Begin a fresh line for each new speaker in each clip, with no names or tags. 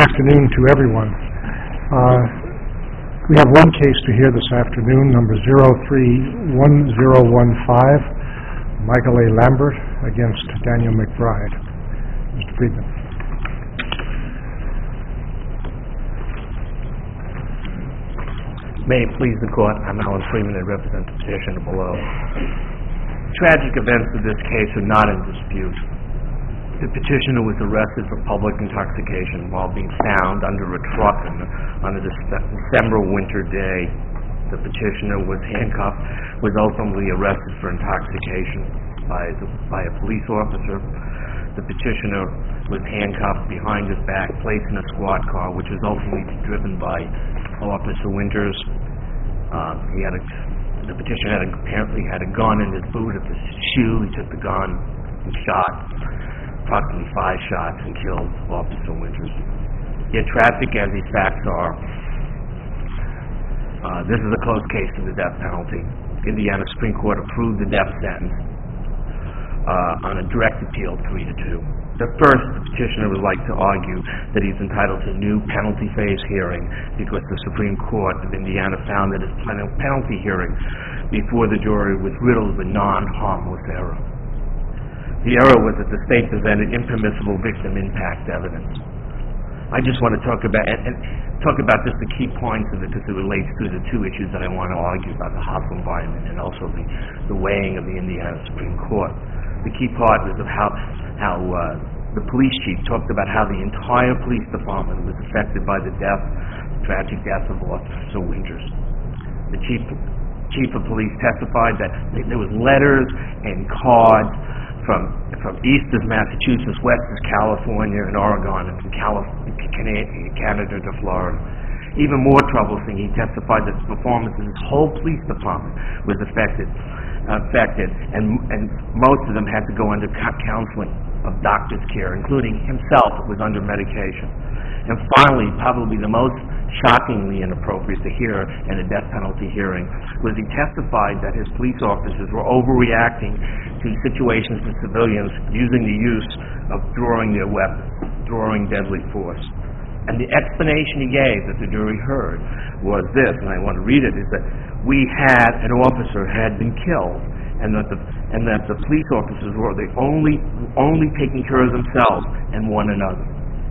afternoon to everyone. We have one case to hear this afternoon, number 031015, Michael A. Lambert against Daniel McBride. Mr. Friedman.
May it please the Court, I'm Alan Freeman. I represent the petitioner below. Tragic events of this case are not in dispute. The petitioner was arrested for public intoxication while being found under a truck on a December winter day. The petitioner was handcuffed, was ultimately arrested for intoxication by a police officer. The petitioner was handcuffed behind his back, placed in a squad car, which was ultimately driven by Officer Winters. The petitioner apparently had a gun in his boot of his shoe. He took the gun and shot approximately 5 shots and killed Officer Winters. Yet tragic as these facts are, this is a close case to the death penalty. Indiana Supreme Court approved the death sentence on a direct appeal 3-2. The petitioner would like to argue that he's entitled to a new penalty phase hearing because the Supreme Court of Indiana found that his penalty hearing before the jury was riddled with non-harmless error. The error was that the state presented impermissible victim impact evidence. I just want to talk about just the key points of it because it relates to the two issues that I want to argue about, the hostile environment and also the weighing of the Indiana Supreme Court. The key part was of how the police chief talked about how the entire police department was affected by the tragic death of Officer Winters. The chief of police testified that there was letters and cards from east of Massachusetts, west of California and Oregon, and from Canada to Florida. Even more troublesome, he testified that the performance of his whole police department was affected, and most of them had to go under counseling of doctor's care, including himself, who was under medication. And finally, probably the most shockingly inappropriate to hear in a death penalty hearing was he testified that his police officers were overreacting to situations with civilians using the use of drawing their weapons, drawing deadly force. And the explanation he gave that the jury heard was this, and I want to read it, is that an officer had been killed, and that the police officers were the only taking care of themselves and one another.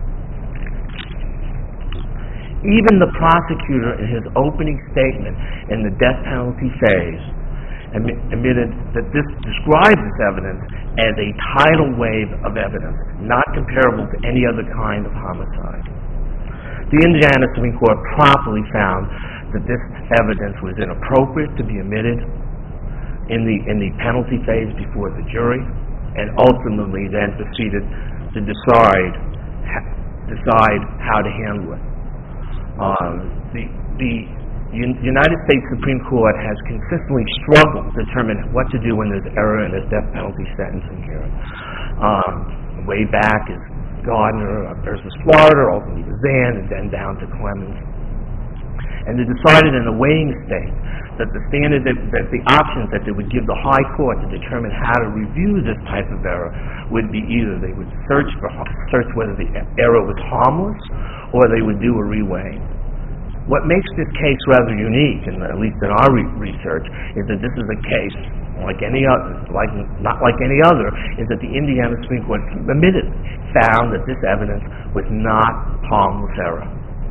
Even the prosecutor, in his opening statement in the death penalty phase, admitted that this described this evidence as a tidal wave of evidence, not comparable to any other kind of homicide. The Indiana Supreme Court properly found that this evidence was inappropriate to be admitted in the penalty phase before the jury, and ultimately then proceeded to decide how to handle it. The United States Supreme Court has consistently struggled to determine what to do when there's error in this death penalty sentencing hearing. Way back is Gardner versus Florida, ultimately to Zan, and then down to Clemens. And they decided in a weighing state that the standard, that the options that they would give the high court to determine how to review this type of error would be either they would search whether the error was harmless, or they would do a reweighing. What makes this case rather unique, and at least in our research, is that this is a case not like any other, is that the Indiana Supreme Court found that this evidence was not harmless error.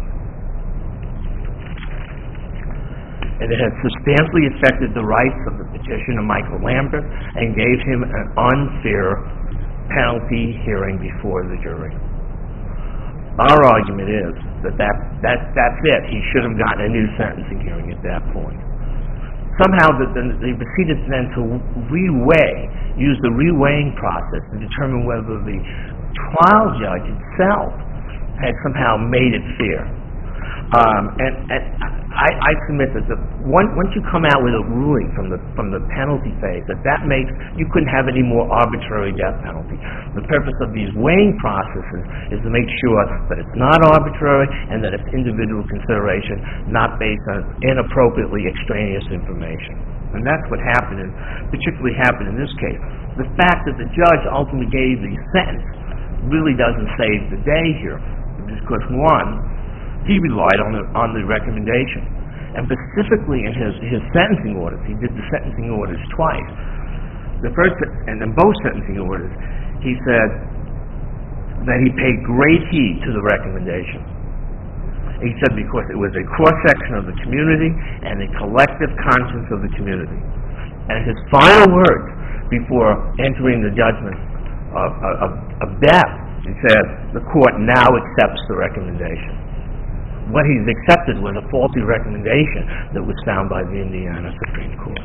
And it had substantially affected the rights of the petitioner, Michael Lambert, and gave him an unfair penalty hearing before the jury. Our argument is that's it. He should have gotten a new sentencing hearing at that point. Somehow they proceeded then to use the reweighing process to determine whether the trial judge itself had somehow made it fair. I submit that once you come out with a ruling from the penalty phase, that makes you couldn't have any more arbitrary death penalty. The purpose of these weighing processes is to make sure that it's not arbitrary and that it's individual consideration, not based on inappropriately extraneous information. And that's what particularly happened in this case. The fact that the judge ultimately gave the sentence really doesn't save the day here. because one, he relied on the recommendation. And specifically in his sentencing orders, he did the sentencing orders twice. The first, and in both sentencing orders, he said that he paid great heed to the recommendation. He said because it was a cross-section of the community and a collective conscience of the community. And his final words before entering the judgment of death, he said, the court now accepts the recommendation. What he's accepted was a faulty recommendation that was found by the Indiana Supreme Court.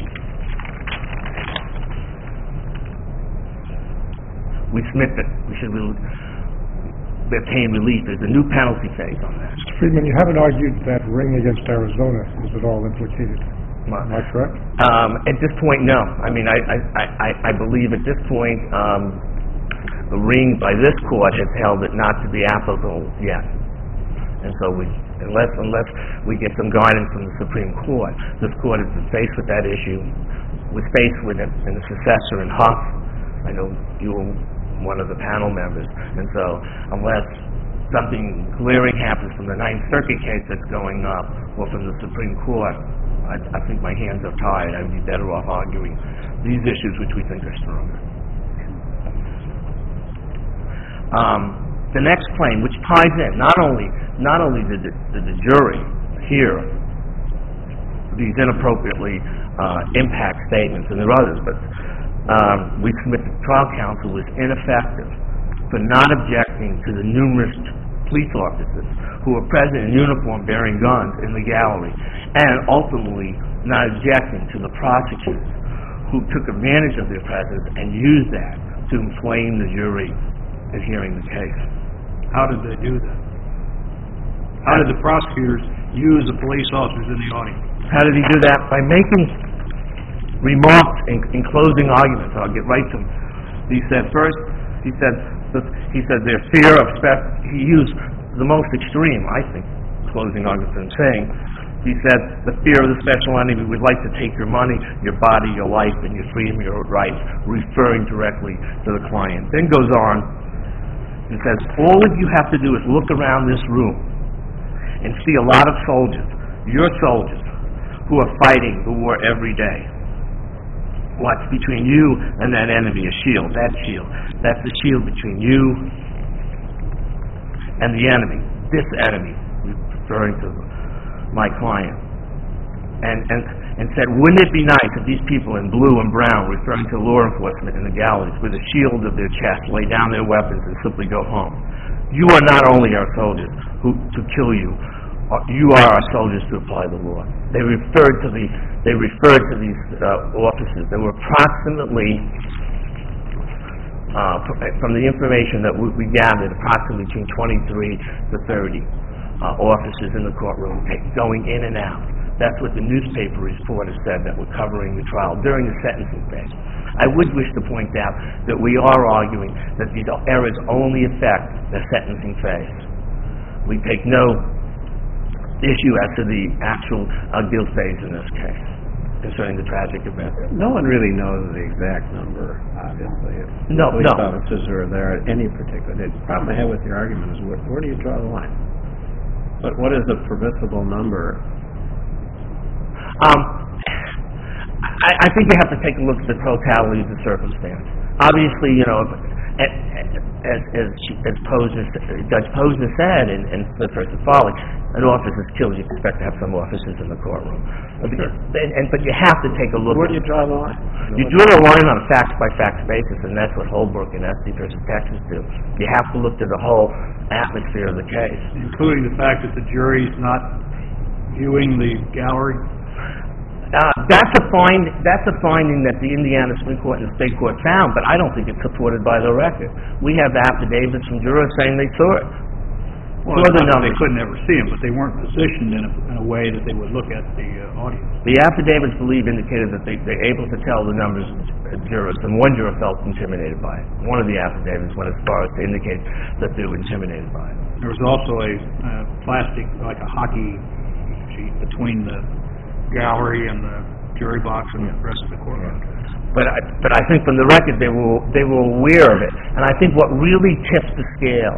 We submit that we should obtain relief. There's a new penalty phase on that.
Mr. Friedman, you haven't argued that Ring against Arizona is at all implicated. Am I correct?
At this point, no. I mean, I believe at this point, the Ring by this court has held it not to be applicable yet. And so unless we get some guidance from the Supreme Court, this court has been faced with that issue, was faced with it in the successor in Huff. I know you were one of the panel members. And so unless something glaring happens from the Ninth Circuit case that's going up or from the Supreme Court, I think my hands are tied. I would be better off arguing these issues which we think are stronger. The next claim, which ties in, not only did the jury hear these inappropriately impact statements, and there are others, but we submit the trial counsel was ineffective for not objecting to the numerous police officers who were present in uniform bearing guns in the gallery, and ultimately not objecting to the prosecutors who took advantage of their presence and used that to inflame the jury in hearing the case.
How did they do that? How did the prosecutors use the police officers in the audience?
How did he do that? By making remarks in closing arguments. I'll get right to them. He said their fear of he used the most extreme, I think, closing arguments in saying, he said, the fear of the special enemy would like to take your money, your body, your life, and your freedom, your rights, referring directly to the client. Then goes on and says, all that you have to do is look around this room and see a lot of soldiers, your soldiers, who are fighting the war every day. What's between you and that enemy? A shield. That shield. That's the shield between you and the enemy. This enemy, referring to my client. And said, wouldn't it be nice if these people in blue and brown, referring to law enforcement in the galleries, with a shield of their chest, lay down their weapons and simply go home? You are not only our soldiers to kill you, you are our soldiers to apply the law. They referred to these officers. There were approximately, from the information that we gathered, approximately between 23 to 30 officers in the courtroom going in and out. That's what the newspaper reporters said that were covering the trial during the sentencing phase. I would wish to point out that we are arguing that these errors only affect the sentencing phase. We take no issue as to the actual guilt phase in this case concerning the tragic event.
No one really knows the exact number, obviously.
No.
Police officers who are there at any particular day. The problem I have with your argument is where do you draw the line? But what is a permissible number?
I think you have to take a look at the totality of the circumstance. Obviously, you know, as Judge Posner said in Smith v. Foley, an officer's killed, you expect to have some officers in the courtroom.
Sure.
But you have to take a look.
Where do you draw the line?
You draw the line on a fact-by-fact basis, and that's what Holbrook and Esty v. Texas do. You have to look at the whole atmosphere of the case.
Including the fact that the jury's not viewing the gallery?
That's a finding that the Indiana Supreme Court and the state court found, but I don't think it's supported by the record. We have affidavits from jurors saying they saw it.
Well, they couldn't ever see them, but they weren't positioned in a way that they would look at the audience.
The affidavits, indicated that they're able to tell the numbers of jurors, and one juror felt intimidated by it. One of the affidavits went as far as to indicate that they were intimidated by it.
There was also a plastic, like a hockey sheet between the gallery and the jury box and the rest of the courtroom.
But I think from the record they were aware of it, and I think what really tips the scale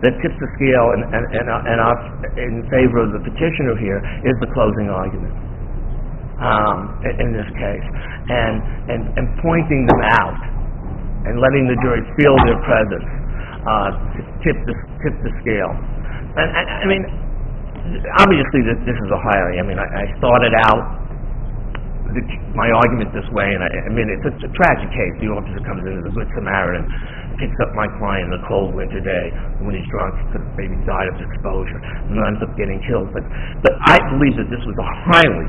in favor of the petitioner here is the closing argument in this case, and pointing them out and letting the jury feel their presence tip the scale. And I mean, obviously this is Ohio. I mean, I started out my argument this way, and I mean, it's a tragic case. The officer comes in as a good Samaritan, picks up my client on a cold winter day, and when he's drunk, he could have maybe died of exposure, and ends up getting killed. But I believe that this was a highly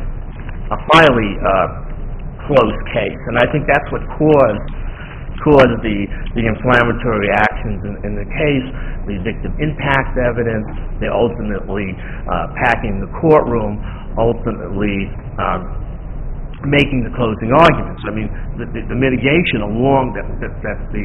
close case, and I think that's what caused the inflammatory actions in the case, the victim impact evidence, the ultimately packing the courtroom, ultimately making the closing arguments. I mean, the mitigation along that the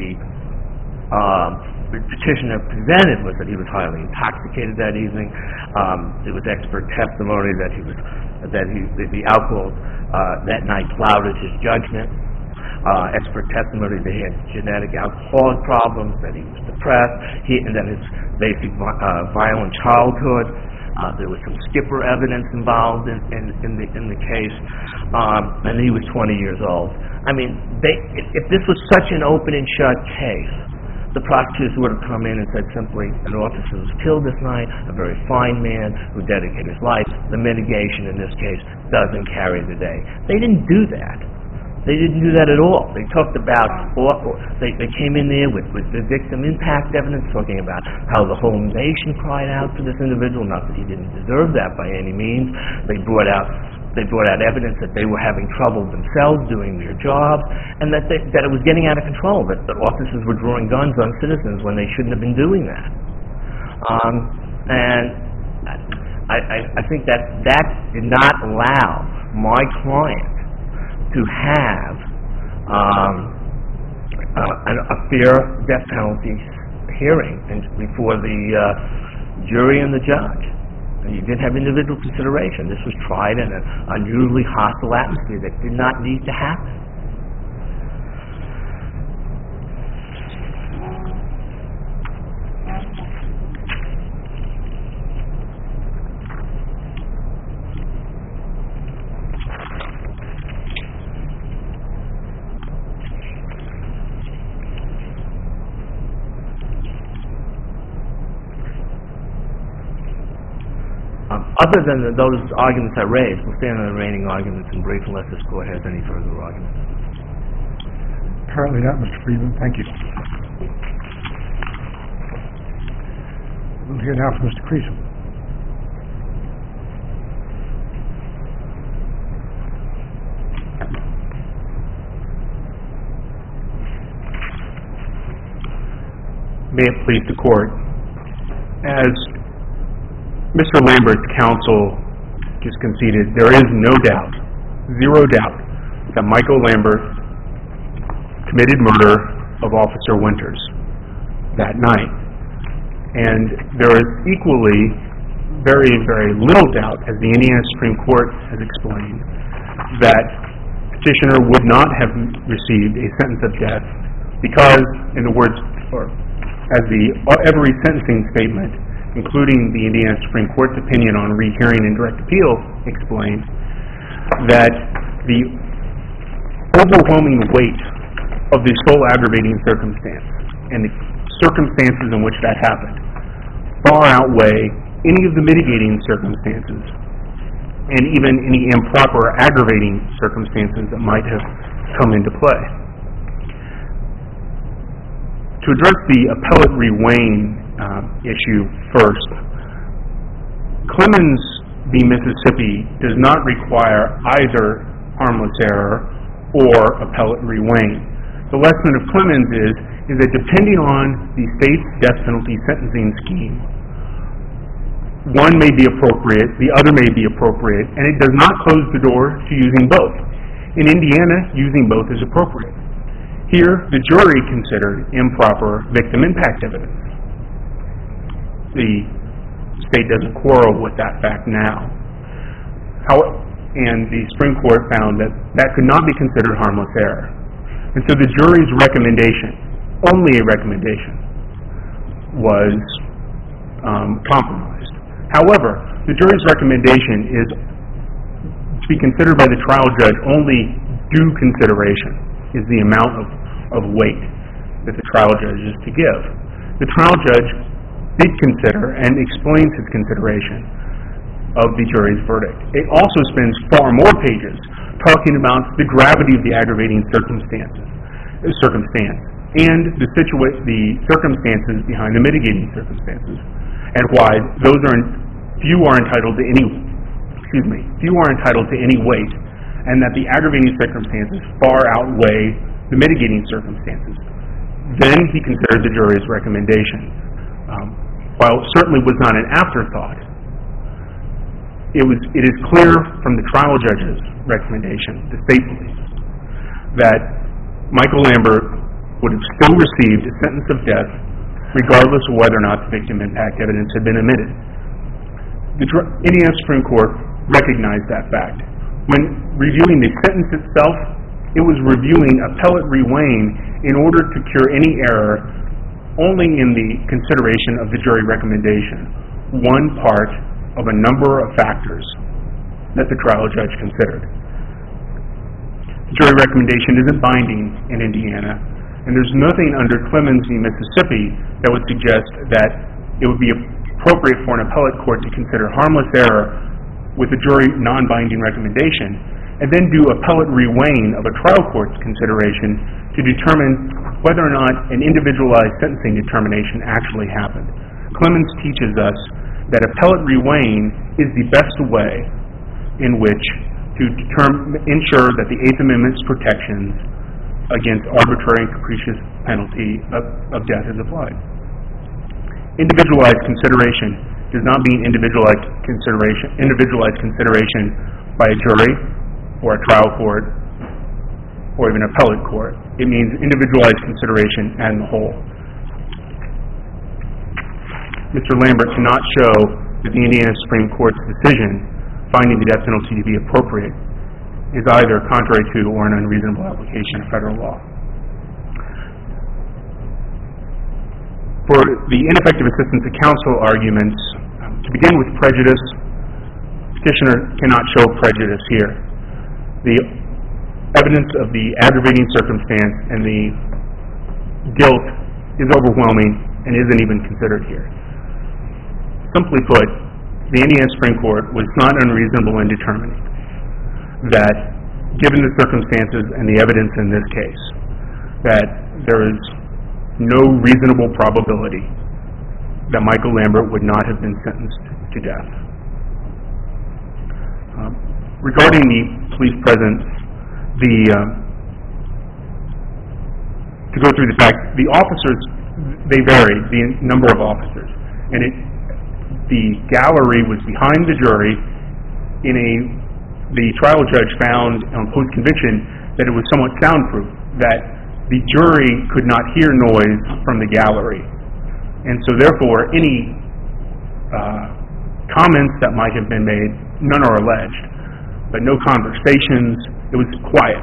petitioner presented was that he was highly intoxicated that evening. There was expert testimony that the alcohol that night clouded his judgment. Expert testimony that he had genetic alcoholic problems, that he was depressed, and that his basic violent childhood. There was some skipper evidence involved in the case, and he was 20 years old. I mean, if this was such an open and shut case, the prosecutors would have come in and said simply, an officer was killed this night, a very fine man who dedicated his life. The mitigation in this case doesn't carry the day. They didn't do that. They didn't do that at all. They talked about, they came in there with the victim impact evidence, talking about how the whole nation cried out for this individual, not that he didn't deserve that by any means. They brought out evidence that they were having trouble themselves doing their jobs, and that it was getting out of control, that officers were drawing guns on citizens when they shouldn't have been doing that. And I think that did not allow my client to have a fair death penalty hearing before the jury and the judge. And you didn't have individual consideration. This was tried in an unusually hostile atmosphere that did not need to happen. Other than those arguments I raised, we'll stand on the remaining arguments and brief unless this court has any further arguments.
Apparently not, Mr. Friedman. Thank you. We'll hear now from Mr. Creasy.
May it please the court. As Mr. Lambert's counsel just conceded, there is no doubt, zero doubt, that Michael Lambert committed murder of Officer Winters that night. And there is equally very, very little doubt, as the Indiana Supreme Court has explained, that petitioner would not have received a sentence of death because, in the words, or as every sentencing statement, including the Indiana Supreme Court's opinion on rehearing and direct appeal, explained that the overwhelming weight of the sole aggravating circumstance and the circumstances in which that happened far outweigh any of the mitigating circumstances and even any improper aggravating circumstances that might have come into play. To address the appellate re-weighing issue first, Clemens v. Mississippi does not require either harmless error or appellate re-weighing. The lesson of Clemens is that depending on the state's death penalty sentencing scheme, one may be appropriate, the other may be appropriate, and it does not close the door to using both. In Indiana, using both is appropriate. Here, the jury considered improper victim impact evidence. The state doesn't quarrel with that fact now. And the Supreme Court found that could not be considered harmless error. And so the jury's recommendation, only a recommendation, was compromised. However, the jury's recommendation is to be considered by the trial judge only due consideration, is the amount of weight that the trial judge is to give. The trial judge did consider and explains his consideration of the jury's verdict. It also spends far more pages talking about the gravity of the aggravating circumstance and the circumstances behind the mitigating circumstances, and why few are entitled to any weight, and that the aggravating circumstances far outweigh the mitigating circumstances. Then he considered the jury's recommendation. While it certainly was not an afterthought, it is clear from the trial judge's recommendation, the state believes, that Michael Lambert would have still received a sentence of death regardless of whether or not the victim impact evidence had been omitted. The Indiana Supreme Court recognized that fact. When reviewing the sentence itself, it was reviewing appellate reweighing in order to cure any error only in the consideration of the jury recommendation, one part of a number of factors that the trial judge considered. The jury recommendation isn't binding in Indiana, and there's nothing under Clemens v. Mississippi that would suggest that it would be appropriate for an appellate court to consider harmless error with a jury non-binding recommendation and then do appellate reweighing of a trial court's consideration to determine whether or not an individualized sentencing determination actually happened. Clemens teaches us that appellate reweighing is the best way in which to ensure that the Eighth Amendment's protections against arbitrary and capricious penalty of death is applied. Individualized consideration does not mean individualized consideration by a jury or a trial court or even appellate court. It means individualized consideration as a whole. Mr. Lambert cannot show that the Indiana Supreme Court's decision finding the death penalty to be appropriate is either contrary to or an unreasonable application of federal law. For the ineffective assistance of counsel arguments, to begin with prejudice, petitioner cannot show prejudice here. The evidence of the aggravating circumstance and the guilt is overwhelming and isn't even considered here. Simply put, the Indiana Supreme Court was not unreasonable in determining that, given the circumstances and the evidence in this case, that there is no reasonable probability that Michael Lambert would not have been sentenced to death. Regarding the police presence, to go through the facts, the officers, they varied, the number of officers, and the gallery was behind the jury. The trial judge found on post-conviction that it was somewhat soundproof, that the jury could not hear noise from the gallery. And so therefore, any comments that might have been made, none are alleged, but no conversations. It was quiet.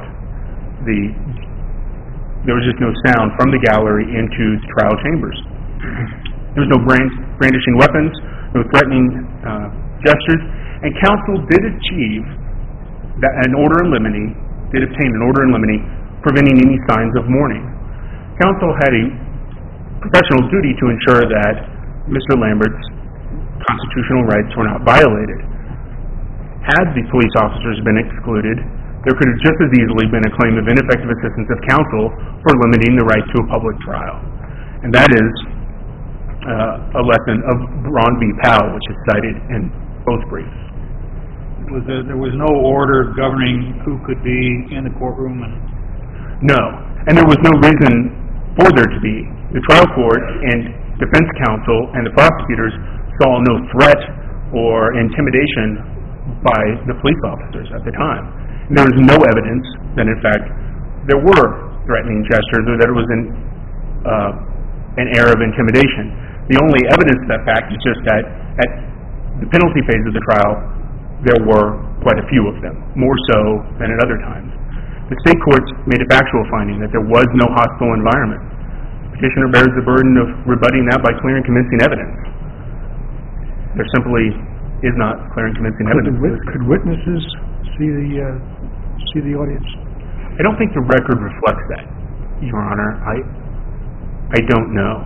There was just no sound from the gallery into the trial chambers. There was no brandishing weapons, no threatening gestures, and counsel did obtain an order in limine preventing any signs of mourning. Counsel had a professional duty to ensure that Mr. Lambert's constitutional rights were not violated. Had the police officers been excluded, there could have just as easily been a claim of ineffective assistance of counsel for limiting the right to a public trial. And that is a lesson of Braun v. Powell, which is cited in both briefs.
There was no order governing who could be in the courtroom?
No, and there was no reason for there to be. The trial court and defense counsel and the prosecutors saw no threat or intimidation by the police officers at the time. And there was no evidence that, in fact, there were threatening gestures or that it was an air of intimidation. The only evidence of that fact is just that at the penalty phase of the trial, there were quite a few of them, more so than at other times. The state courts made a factual finding that there was no hostile environment. Petitioner bears the burden of rebutting that by clear and convincing evidence. There simply is not clear and convincing evidence.
Could witnesses see the audience?
I don't think the record reflects that, Your Honor. I don't know.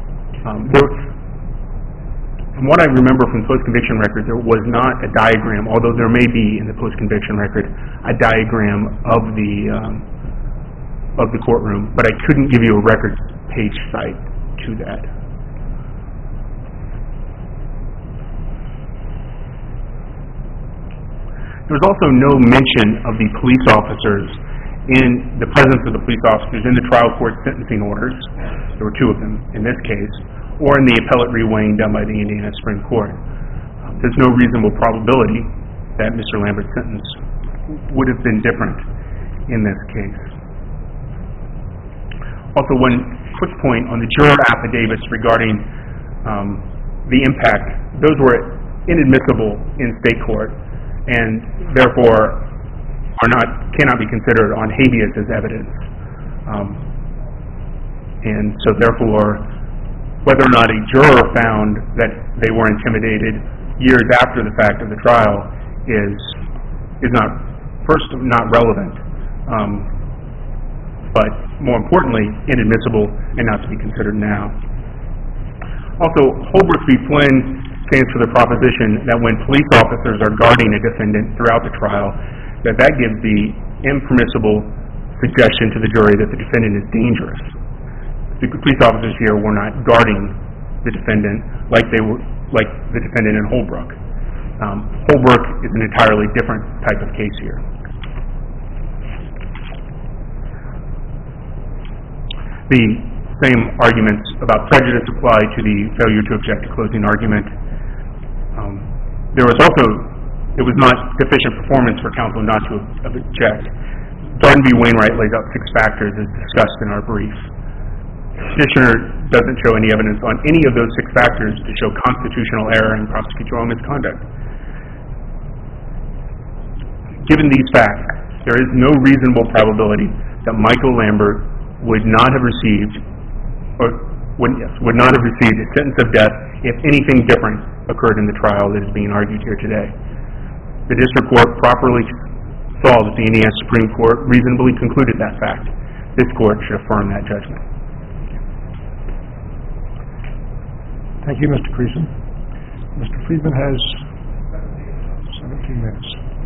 From what I remember from the post-conviction record, there was not a diagram, although there may be in the post-conviction record a diagram of the courtroom, but I couldn't give you a record page cite to that. There was also no mention of the police officers in the presence of the police officers in the trial court sentencing orders. There were two of them in this case, or in the appellate reweighing done by the Indiana Supreme Court. There's no reasonable probability that Mr. Lambert's sentence would have been different in this case. Also, one quick point on the juror affidavits regarding the impact. Those were inadmissible in state court and therefore cannot be considered on habeas as evidence. And so therefore, whether or not a juror found that they were intimidated years after the fact of the trial is not relevant, but more importantly, inadmissible and not to be considered now. Also, Holbrook v. Flynn stands for the proposition that when police officers are guarding a defendant throughout the trial, that gives the impermissible suggestion to the jury that the defendant is dangerous. The police officers here were not guarding the defendant like the defendant in Holbrook. Holbrook is an entirely different type of case here. The same arguments about prejudice apply to the failure to object to closing argument. It was not sufficient performance for counsel not to object. Darden v. Wainwright lays out 6 factors as discussed in our brief. Petitioner doesn't show any evidence on any of those 6 factors to show constitutional error and prosecutorial misconduct. Given these facts, there is no reasonable probability that Michael Lambert would not have received a sentence of death if anything different occurred in the trial that is being argued here today. The district court properly saw that the Indiana Supreme Court reasonably concluded that fact. This court should affirm that judgment.
Thank you, Mr. Creason. Mr. Friedman has 17 minutes.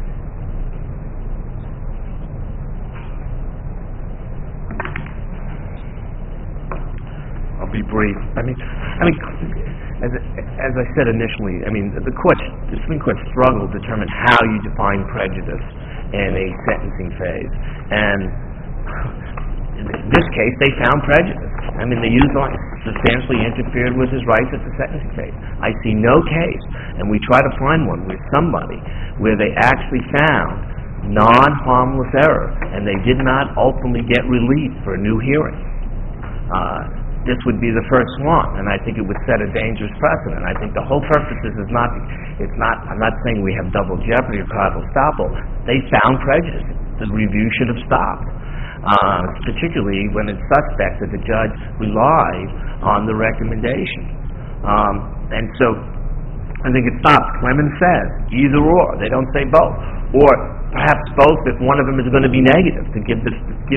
I'll be brief. As I said initially, the Supreme Court struggled to determine how you define prejudice in a sentencing phase. And in this case, they found prejudice. They used substantially interfered with his rights at the sentencing phase. I see no case, and we try to find one with somebody where they actually found non-harmless error, and they did not ultimately get relief for a new hearing. This would be the first one, and I think it would set a dangerous precedent. I think the whole purpose is not, I'm not saying we have double jeopardy or collateral estoppel. They found prejudice. The review should have stopped, particularly when it's suspect that the judge relied on the recommendation. And so I think it stops. Clemens says either or. They don't say both. Or perhaps both if one of them is going to be negative, to give the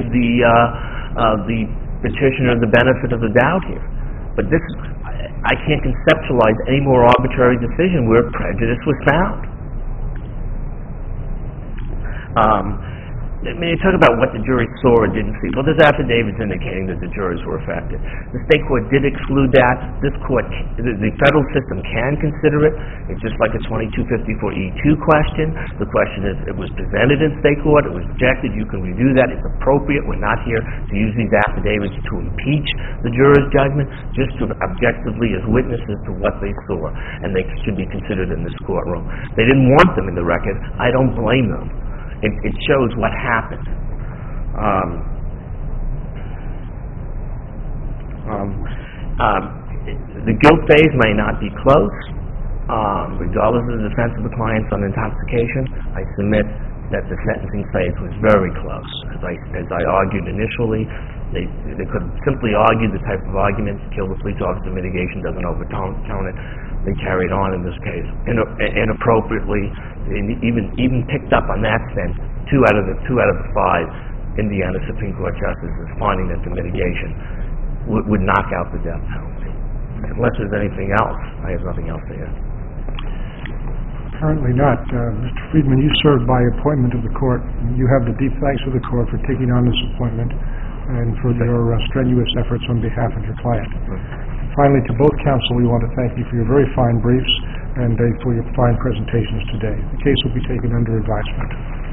petitioner the benefit of the doubt here. But I can't conceptualize any more arbitrary decision where prejudice was found. You talk about what the jury saw or didn't see. Well, there's affidavits indicating that the jurors were affected. The state court did exclude that. This court, the federal system can consider it. It's just like a 2254E2 question. The question is, it was presented in state court. It was rejected. You can review that. It's appropriate. We're not here to use these affidavits to impeach the jurors' judgment, just to objectively as witnesses to what they saw. And they should be considered in this courtroom. They didn't want them in the record. I don't blame them. It shows what happened. The guilt phase may not be close, regardless of the defense of the client's on intoxication. I submit that the sentencing phase was very close. as I argued initially. They could simply argue the type of arguments, kill the police officer, mitigation doesn't overturn it. They carried on in this case inappropriately, and even picked up on that sense. Two out of the 5 Indiana Supreme Court justices finding that the mitigation would knock out the death penalty. Unless there's anything else, I have nothing else to add.
Apparently not. Mr. Friedman, you served by appointment of the court. You have the deep thanks of the court for taking on this appointment and for your strenuous efforts on behalf of your client. Finally, to both counsel, we want to thank you for your very fine briefs and for your fine presentations today. The case will be taken under advisement.